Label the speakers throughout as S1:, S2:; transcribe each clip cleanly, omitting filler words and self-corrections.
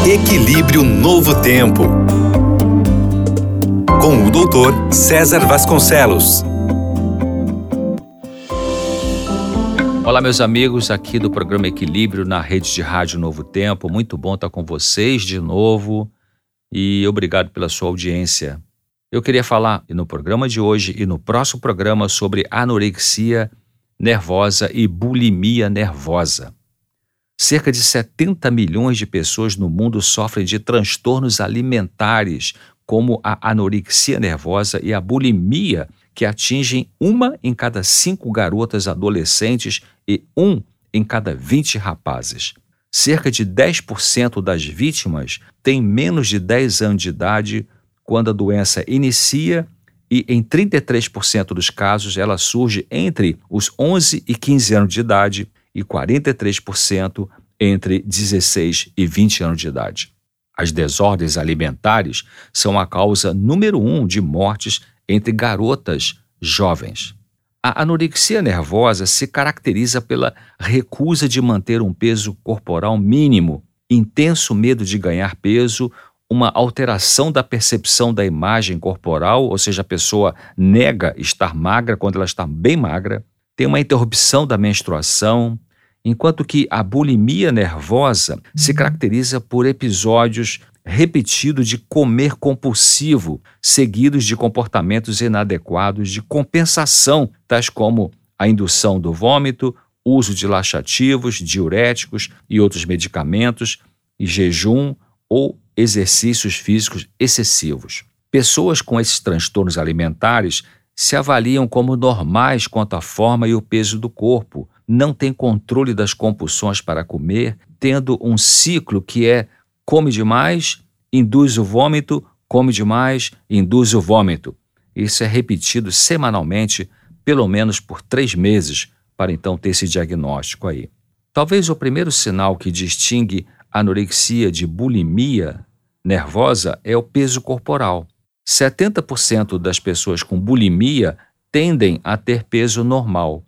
S1: Equilíbrio Novo Tempo, com o Dr. César Vasconcelos.
S2: Olá, meus amigos, aqui do programa Equilíbrio na rede de rádio Novo Tempo. Muito bom estar com vocês de novo e obrigado pela sua audiência. Eu queria falar no programa de hoje e no próximo programa sobre anorexia nervosa e bulimia nervosa. Cerca de 70 milhões de pessoas no mundo sofrem de transtornos alimentares, como a anorexia nervosa e a bulimia, que atingem 1 em cada 5 garotas adolescentes e 1 em cada 20 rapazes. Cerca de 10% das vítimas têm menos de 10 anos de idade quando a doença inicia e em 33% dos casos ela surge entre os 11 e 15 anos de idade e 43% entre 16 e 20 anos de idade. As desordens alimentares são a causa número 1 de mortes entre garotas jovens. A anorexia nervosa se caracteriza pela recusa de manter um peso corporal mínimo, intenso medo de ganhar peso, uma alteração da percepção da imagem corporal, ou seja, a pessoa nega estar magra quando ela está bem magra, tem uma interrupção da menstruação, enquanto que a bulimia nervosa se caracteriza por episódios repetidos de comer compulsivo, seguidos de comportamentos inadequados de compensação, tais como a indução do vômito, uso de laxativos, diuréticos e outros medicamentos, e jejum ou exercícios físicos excessivos. Pessoas com esses transtornos alimentares se avaliam como normais quanto à forma e o peso do corpo, não têm controle das compulsões para comer, tendo um ciclo que é come demais, induz o vômito, come demais, induz o vômito. Isso é repetido semanalmente, pelo menos por 3 meses, para então ter esse diagnóstico aí. Talvez o primeiro sinal que distingue anorexia de bulimia nervosa é o peso corporal. 70% das pessoas com bulimia tendem a ter peso normal,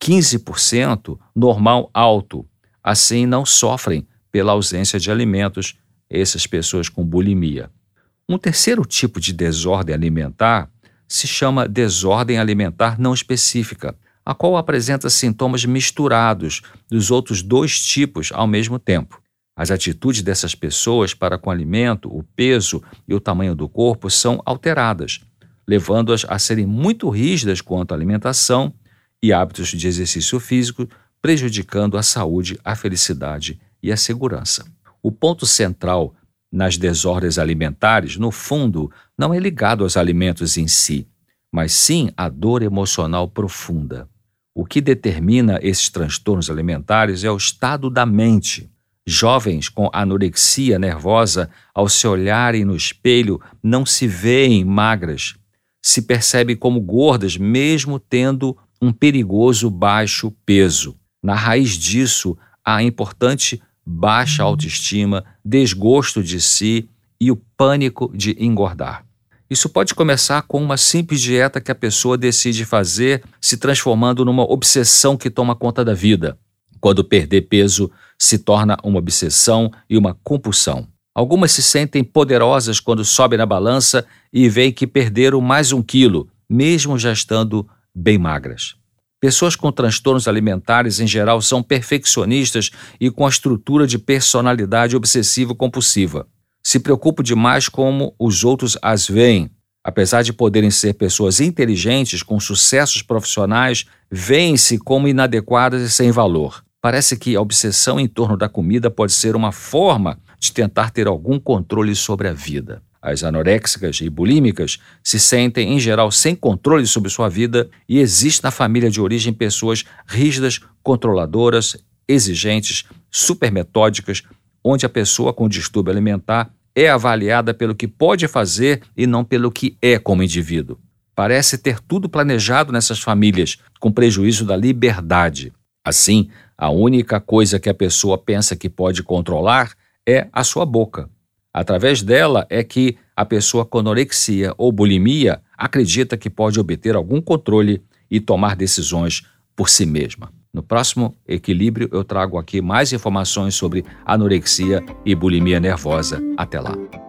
S2: 15% normal alto, assim não sofrem pela ausência de alimentos, essas pessoas com bulimia. Um terceiro tipo de desordem alimentar se chama desordem alimentar não específica, a qual apresenta sintomas misturados dos outros 2 tipos ao mesmo tempo. As atitudes dessas pessoas para com o alimento, o peso e o tamanho do corpo são alteradas, levando-as a serem muito rígidas quanto à alimentação e hábitos de exercício físico, prejudicando a saúde, a felicidade e a segurança. O ponto central nas desordens alimentares, no fundo, não é ligado aos alimentos em si, mas sim à dor emocional profunda. O que determina esses transtornos alimentares é o estado da mente. Jovens com anorexia nervosa, ao se olharem no espelho, não se veem magras, se percebem como gordas, mesmo tendo um perigoso baixo peso. Na raiz disso, há a importante baixa autoestima, desgosto de si e o pânico de engordar. Isso pode começar com uma simples dieta que a pessoa decide fazer, se transformando numa obsessão que toma conta da vida. Quando perder peso, se torna uma obsessão e uma compulsão. Algumas se sentem poderosas quando sobem na balança e veem que perderam mais 1 quilo, mesmo já estando bem magras. Pessoas com transtornos alimentares, em geral, são perfeccionistas e com a estrutura de personalidade obsessivo-compulsiva. Se preocupam demais como os outros as veem. Apesar de poderem ser pessoas inteligentes, com sucessos profissionais, veem-se como inadequadas e sem valor. Parece que a obsessão em torno da comida pode ser uma forma de tentar ter algum controle sobre a vida. As anoréxicas e bulímicas se sentem, em geral, sem controle sobre sua vida e existe na família de origem pessoas rígidas, controladoras, exigentes, supermetódicas, onde a pessoa com distúrbio alimentar é avaliada pelo que pode fazer e não pelo que é como indivíduo. Parece ter tudo planejado nessas famílias, com prejuízo da liberdade. Assim, a única coisa que a pessoa pensa que pode controlar é a sua boca. Através dela é que a pessoa com anorexia ou bulimia acredita que pode obter algum controle e tomar decisões por si mesma. No próximo Equilíbrio eu trago aqui mais informações sobre anorexia e bulimia nervosa. Até lá.